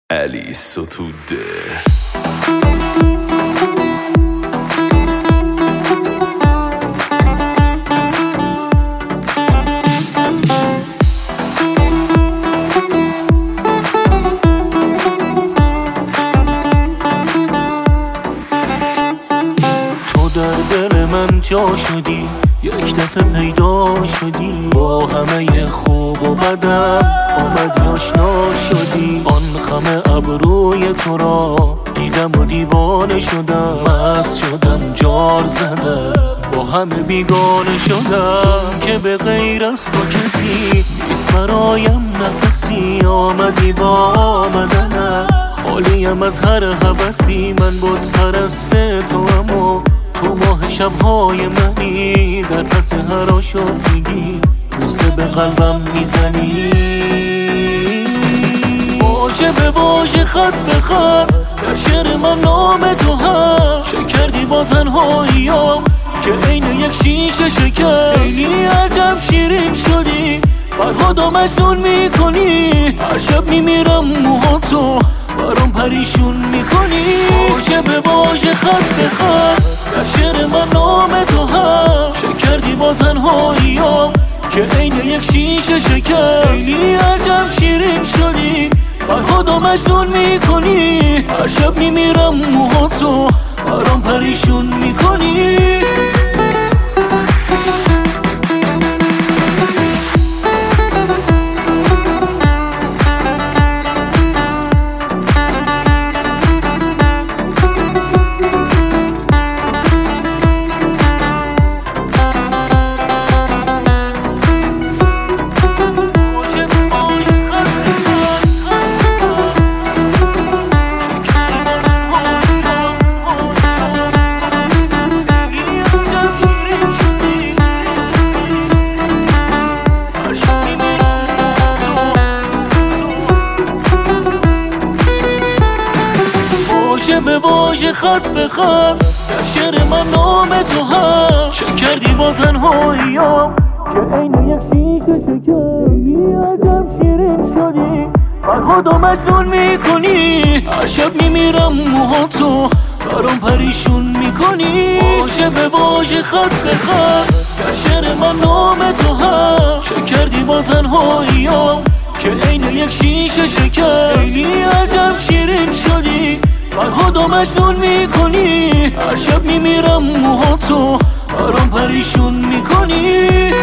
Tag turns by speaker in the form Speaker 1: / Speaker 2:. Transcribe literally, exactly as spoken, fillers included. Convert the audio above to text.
Speaker 1: علی ستوده.
Speaker 2: تو در دل من جا شدی، یک دفعه پیدا شدی، با همه خوب و بدم آمدی آشنا شدی. آن خم ابروی تو را دیدم و دیوانه شدم، مست شدم جار زدم، با همه بیگانه شدم که به غیر از تو کسی نیست برایم نفسی. آمدی با آمدنم، خالیم از هر هوسی، من بت پرست تو اما تو ماه شبهای منی. در پس هر آشفتگی بوسه به قلبم میزنی، واژه به واژه خط به خط در شعر من نام تو هم. چه کردی با تنهاییام که عین یک شیشه شکر، خیلی عجب شیرین شدی، فرهاد و مجنون میکنی. هر شب میمیرم موهاتو برام پریشون میکنی، واژه به واژه خط به خط در شعر من نام تو هم. چه کردی با تنهاییام که عین یک شیشه شکر، خیلی عجب شیرین شدی، فرهاد و مجنون میکنی. هر شب میمیرم موهاتو برام پریشون میکنی. واژه به واژه خط به خط در شعر من نام تو هم. چه کردی با تنهاییام که عین یک شیشه شکر، خیلی عجب شیرین شدی، فرهاد و مجنون میکنی. هر شب میمیرم موهاتو برام پریشون میکنی، واژه به واژه خط به خط در شعر من نام تو هم. چه کردی با تنهاییام که عین یک شیشه شکر، خیلی عجب شیرین شدی، فرهاد و مجنون میکنی. هر شب میمیرم موهاتو برام پریشون میکنی.